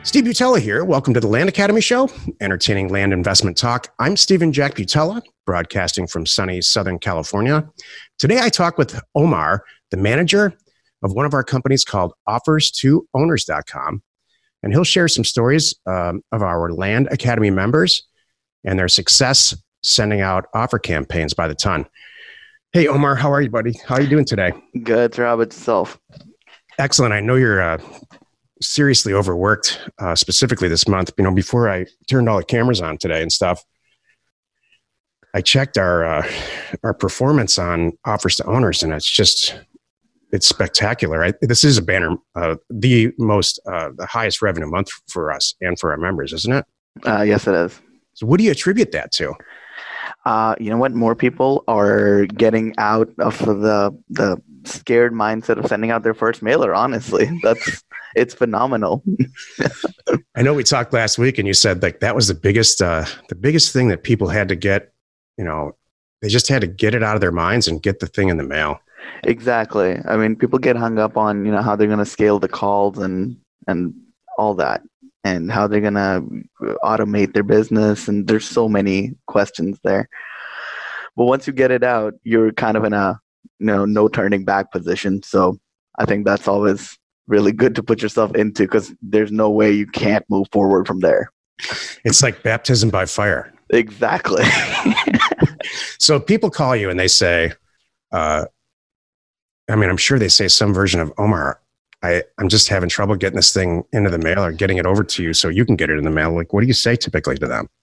Steve Butella here. Welcome to the Land Academy Show, entertaining land investment talk. I'm Stephen Jack Butella, broadcasting from sunny Southern California. Today I talk with Omar, the manager of one of our companies called OffersToOwners.com, and he'll share some stories of our Land Academy members and their success sending out offer campaigns by the ton. Hey, Omar, how are you, buddy? How are you doing today? Good, Rob. Yourself? Excellent. I know you're seriously overworked, specifically this month. You know, before I turned all the cameras on today and stuff, I checked our performance on offers to owners, and it's spectacular. This is a banner, the highest revenue month for us and for our members, isn't it? Yes, it is. So what do you attribute that to? You know what? More people are getting out of the scared mindset of sending out their first mailer. Honestly, it's phenomenal. I know we talked last week, and you said like that was the biggest thing that people had to get. You know, they just had to get it out of their minds and get the thing in the mail. Exactly. I mean, people get hung up on how they're going to scale the calls and all that, and how they're going to automate their business. And there's so many questions there. But once you get it out, you're kind of in a no turning back position. So I think that's always really good to put yourself into, because there's no way you can't move forward from there. It's like baptism by fire. Exactly. So people call you and they say, I'm sure they say some version of, Omar, I'm just having trouble getting this thing into the mail or getting it over to you so you can get it in the mail. Like, what do you say typically to them?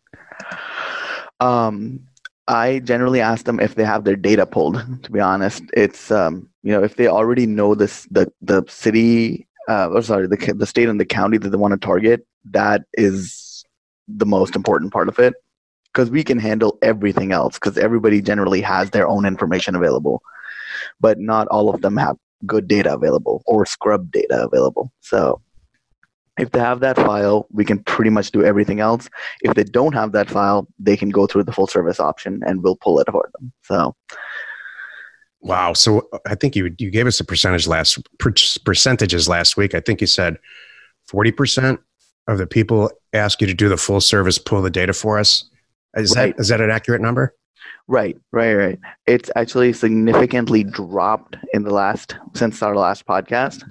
I generally ask them if they have their data pulled, to be honest. It's, if they already know the city, the state and the county that they want to target, that is the most important part of it. Because we can handle everything else, because everybody generally has their own information available. But not all of them have good data available or scrub data available. So if they have that file, we can pretty much do everything else. If they don't have that file, they can go through the full service option and we'll pull it for them. So, wow. So I think you gave us a percentages last week. I think you said 40% of the people ask you to do the full service, pull the data for us. Is that an accurate number? Right. It's actually significantly dropped since our last podcast.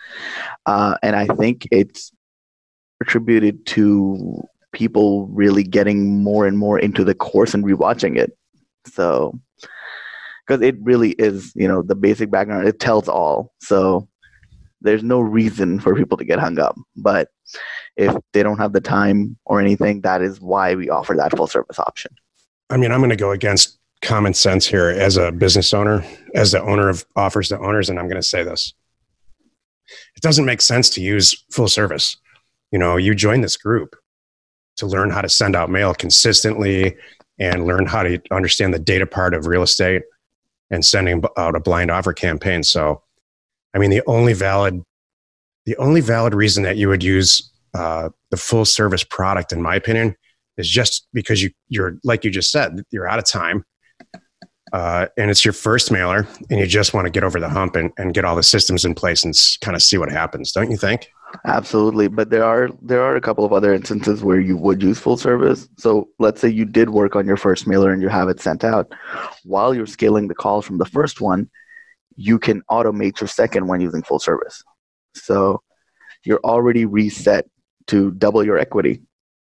And I think it's attributed to people really getting more and more into the course and rewatching it. So, because it really is, the basic background, it tells all. So there's no reason for people to get hung up. But if they don't have the time or anything, that is why we offer that full service option. I mean, I'm going to go against common sense here as a business owner, as the owner of Offers to Owners, and I'm going to say this. It doesn't make sense to use full service. You join this group to learn how to send out mail consistently and learn how to understand the data part of real estate and sending out a blind offer campaign. So, I mean, the only valid reason that you would use the full service product, in my opinion, is just because you're like you just said, you're out of time. And it's your first mailer and you just want to get over the hump and get all the systems in place and kind of see what happens. Don't you think? Absolutely. But there are a couple of other instances where you would use full service. So let's say you did work on your first mailer and you have it sent out. While you're scaling the calls from the first one, you can automate your second one using full service. So you're already reset to double your equity.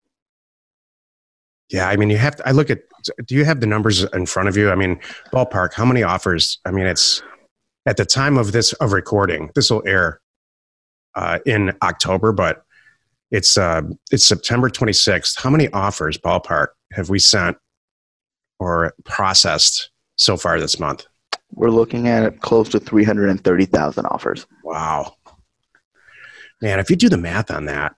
Yeah, I mean, do you have the numbers in front of you? I mean, ballpark, how many offers? I mean, it's at the time of recording, this will air in October, but it's September 26th. How many offers, ballpark, have we sent or processed so far this month? We're looking at close to 330,000 offers. Wow. Man, if you do the math on that,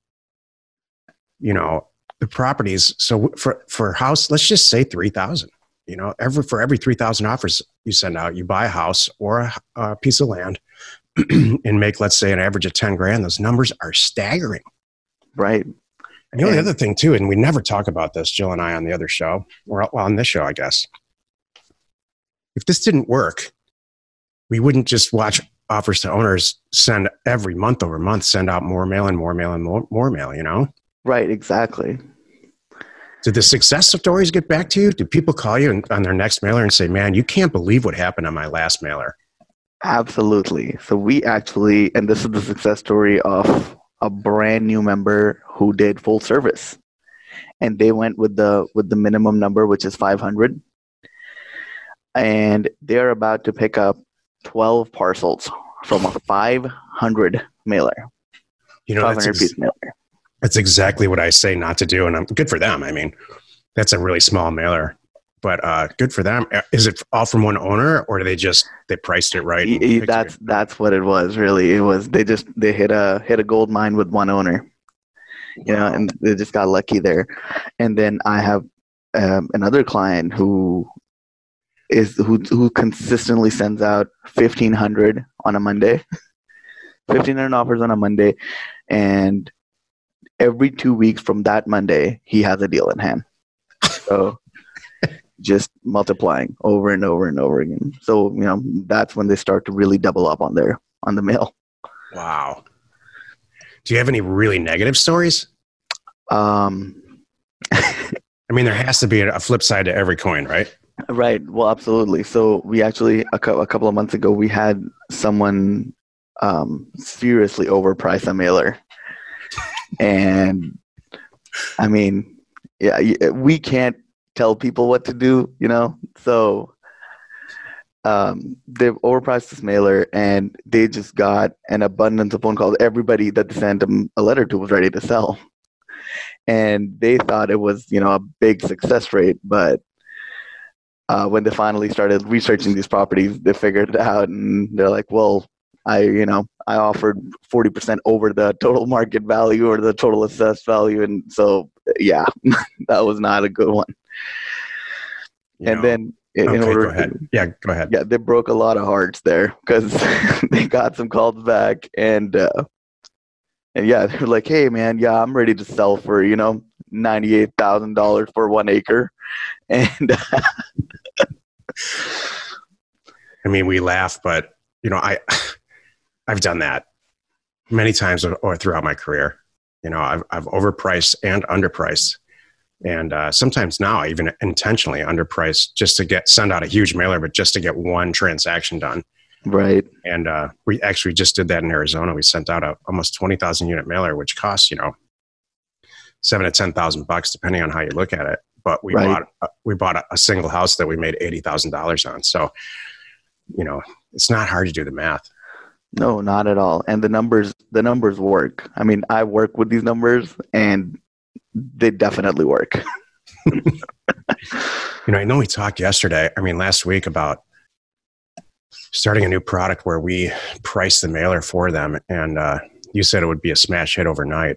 the properties, so for a house, let's just say 3,000. For every 3,000 offers you send out, you buy a house or a piece of land and make, let's say, an average of 10 grand. Those numbers are staggering. Right. And the only other thing too, and we never talk about this, Jill and I on the other show, or on this show, I guess. If this didn't work, we wouldn't just watch offers to owners send every month over month, send out more mail and more mail and more mail, you know? Right, exactly. Did the success stories get back to you? Did people call you on their next mailer and say, man, you can't believe what happened on my last mailer? Absolutely. So we actually, and this is the success story of a brand new member who did full service, and they went with the minimum number, which is 500, and they're about to pick up 12 parcels from a 500 mailer. You know, 500 piece mailer. That's exactly what I say not to do, and I'm good for them. I mean, that's a really small mailer, but good for them. Is it all from one owner, or do they priced it right? That's what it was. Really, it was they hit a gold mine with one owner, you know, and they just got lucky there. And then I have another client who consistently sends out 1,500 on a Monday, 1,500 offers on a Monday, and every 2 weeks from that Monday, he has a deal in hand. So just multiplying over and over and over again. So, you know, that's when they start to really double up on the mail. Wow. Do you have any really negative stories? I mean, there has to be a flip side to every coin, right? Right. Well, absolutely. So we actually, a couple of months ago, we had someone seriously overprice a mailer. And I mean, yeah, we can't tell people what to do, you know? So they've overpriced this mailer, and they just got an abundance of phone calls. Everybody that they sent them a letter to was ready to sell. And they thought it was, you know, a big success rate. But when they finally started researching these properties, they figured it out, and they're like, well, I offered 40% over the total market value or the total assessed value. And so, yeah, that was not a good one. Then in order go ahead. Go ahead. Yeah, they broke a lot of hearts there because they got some calls back, and yeah, they're like, hey man, yeah, I'm ready to sell for, you know, $98,000 for 1 acre. And I mean, we laugh, but you know, I've done that many times or throughout my career. You know, I've overpriced and underpriced, and sometimes now I even intentionally underpriced just to send out a huge mailer, but just to get one transaction done. Right. And we actually just did that in Arizona. We sent out a almost 20,000 unit mailer, which costs, you know, $7,000 to $10,000 depending on how you look at it. But we bought a single house that we made $80,000 on. So, you know, it's not hard to do the math. No, not at all. And the numbers work. I mean, I work with these numbers, and they definitely work. You know, I know we talked last week about starting a new product where we price the mailer for them. And you said it would be a smash hit overnight.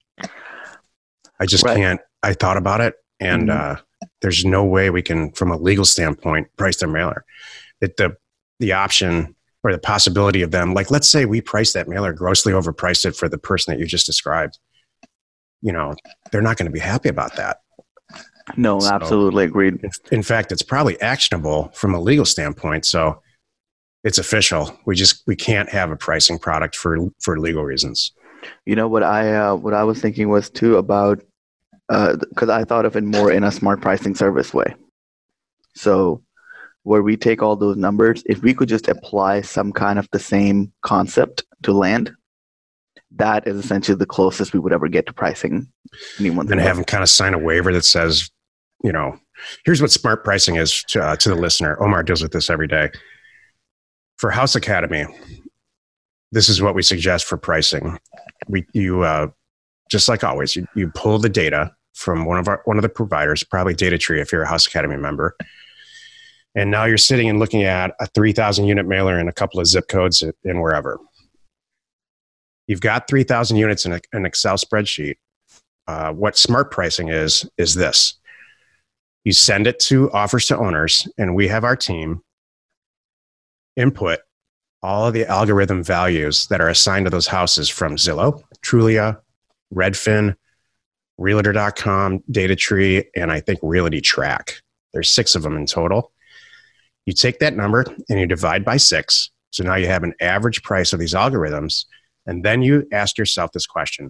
I just can't. I thought about it, and there's no way we can, from a legal standpoint, price their mailer. The option or the possibility of them, like, let's say we price that mailer, grossly overpriced it for the person that you just described. You know, they're not going to be happy about that. No, so, absolutely agreed. In fact, it's probably actionable from a legal standpoint. So it's official. We can't have a pricing product for legal reasons. You know, what I was thinking was too about, because I thought of it more in a smart pricing service way. So where we take all those numbers, if we could just apply some kind of the same concept to land, that is essentially the closest we would ever get to pricing anyone's. And have them kind of sign a waiver that says, you know, here's what smart pricing is to the listener. Omar deals with this every day. For House Academy, this is what we suggest for pricing. You just like always, you pull the data from one of the providers, probably DataTree if you're a House Academy member. And now you're sitting and looking at a 3,000 unit mailer and a couple of zip codes in wherever. You've got 3,000 units in an Excel spreadsheet. What smart pricing is this. You send it to offers to owners, and we have our team input all of the algorithm values that are assigned to those houses from Zillow, Trulia, Redfin, Realtor.com, DataTree, and I think RealityTrack. There's 6 of them in total. You take that number and you divide by 6 So now you have an average price of these algorithms. And then you ask yourself this question.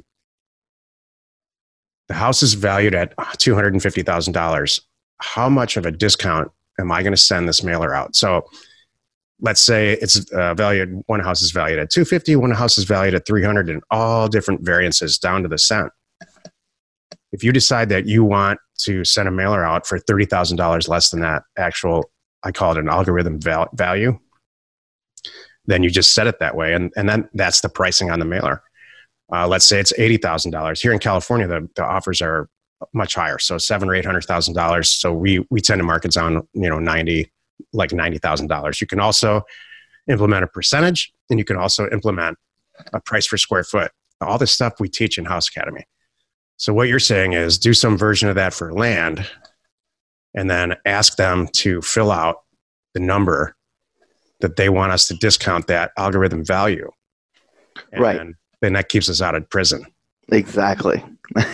The house is valued at $250,000. How much of a discount am I going to send this mailer out? So let's say it's valued, one house is valued at $250, one house is valued at $300, and all different variances down to the cent. If you decide that you want to send a mailer out for $30,000 less than that actual, I call it an algorithm value, then you just set it that way. And then that's the pricing on the mailer. Let's say it's $80,000. Here in California, the offers are much higher. So $700,000 or $800,000. So we tend to market down, $90,000. You can also implement a percentage, and you can also implement a price per square foot. All this stuff we teach in House Academy. So what you're saying is do some version of that for land, and then ask them to fill out the number that they want us to discount that algorithm value. And right. Then that keeps us out of prison. Exactly.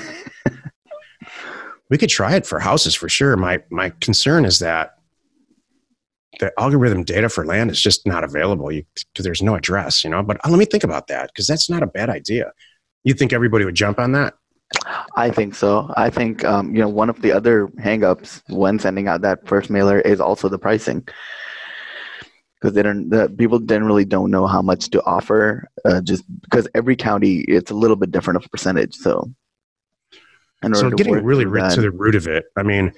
We could try it for houses for sure. My concern is that the algorithm data for land is just not available because there's no address, But let me think about that, because that's not a bad idea. You think everybody would jump on that? I think so. I think one of the other hangups when sending out that first mailer is also the pricing, because people generally don't know how much to offer. Just because every county, it's a little bit different of a percentage. So getting really to the root of it, I mean,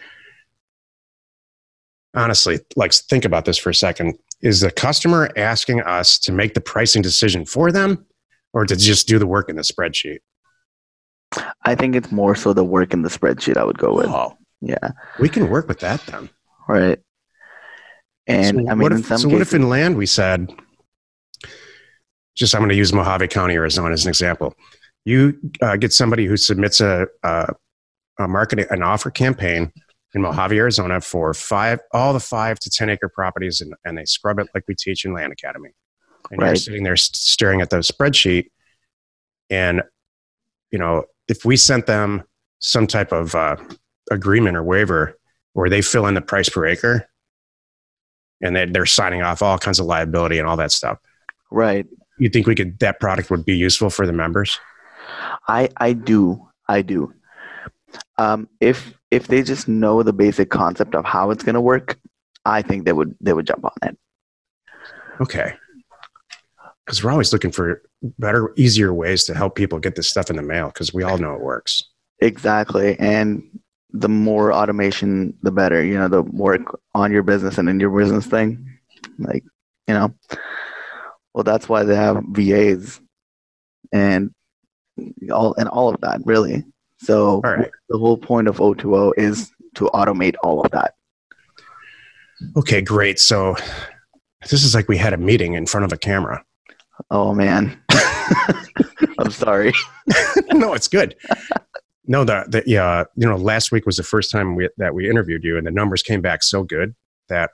honestly, think about this for a second. Is the customer asking us to make the pricing decision for them, or to just do the work in the spreadsheet? I think it's more so the work in the spreadsheet I would go with. Oh, yeah. We can work with that then. Right. And what if in land we said, I'm going to use Mojave County, Arizona as an example. You get somebody who submits an offer campaign in Mojave, Arizona for all the 5 to 10 acre properties, and they scrub it like we teach in Land Academy. And You're sitting there staring at the spreadsheet, and if we sent them some type of agreement or waiver where they fill in the price per acre, and they're signing off all kinds of liability and all that stuff. Right. You think that product would be useful for the members? I do. If they just know the basic concept of how it's going to work, I think they would jump on it. Okay. Because we're always looking for better, easier ways to help people get this stuff in the mail, because we all know it works. Exactly. And the more automation, the better, the work on your business and in your business thing. Well, that's why they have VAs and all of that, really. So The whole point of O2O is to automate all of that. Okay, great. So this is like we had a meeting in front of a camera. Oh, man. I'm sorry. No, it's good. No, last week was the first time that we interviewed you, and the numbers came back so good that,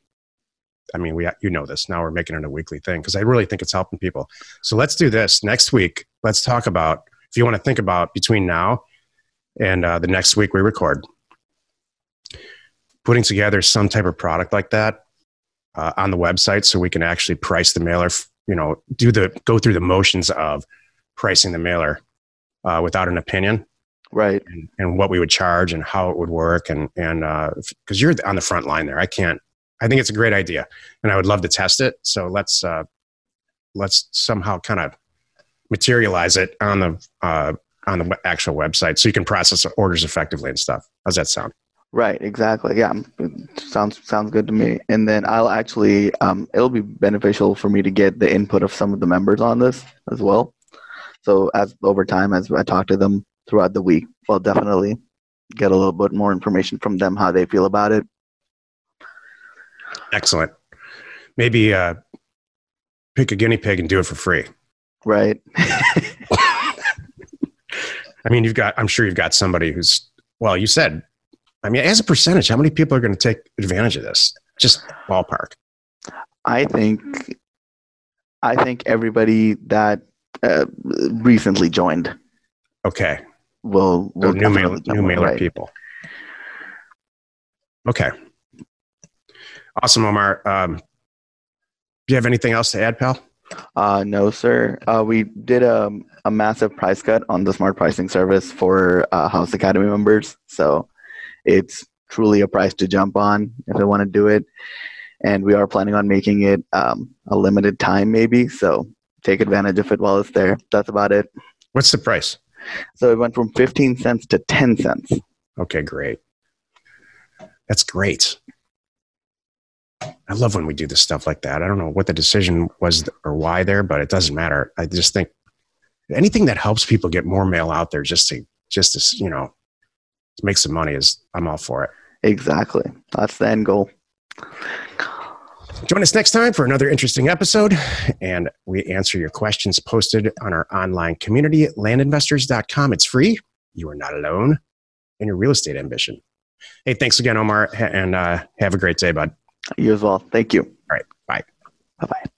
this. Now we're making it a weekly thing, because I really think it's helping people. So let's do this. Next week, let's talk about, if you want to think about between now and the next week we record, putting together some type of product like that on the website, so we can actually price the mailer, go through the motions of pricing the mailer without an opinion. Right. And what we would charge and how it would work. And because you're on the front line there, I think it's a great idea, and I would love to test it. So let's somehow kind of materialize it on the actual website, so you can process orders effectively and stuff. How's that sound? Right. Exactly. Yeah. It sounds good to me. And then I'll actually, it'll be beneficial for me to get the input of some of the members on this as well. So over time, as I talk to them throughout the week, I'll definitely get a little bit more information from them, how they feel about it. Excellent. Maybe pick a guinea pig and do it for free. Right. I'm sure you've got somebody who's, well, you said, as a percentage, how many people are going to take advantage of this? Just ballpark. I think everybody that recently joined. Okay. Will new mailer people. Okay. Awesome, Omar. Do you have anything else to add, pal? No, sir. We did a massive price cut on the smart pricing service for House Academy members. So it's truly a price to jump on if they want to do it. And we are planning on making it a limited time maybe. So take advantage of it while it's there. That's about it. What's the price? So it went from 15 cents to 10 cents. Okay, great. That's great. I love when we do this stuff like that. I don't know what the decision was or why there, but it doesn't matter. I just think anything that helps people get more mail out there just to to make some money I'm all for it. Exactly. That's the end goal. Join us next time for another interesting episode, and we answer your questions posted on our online community at landinvestors.com. It's free. You are not alone in your real estate ambition. Hey, thanks again, Omar, and have a great day, bud. You as well. Thank you. All right. Bye. Bye-bye.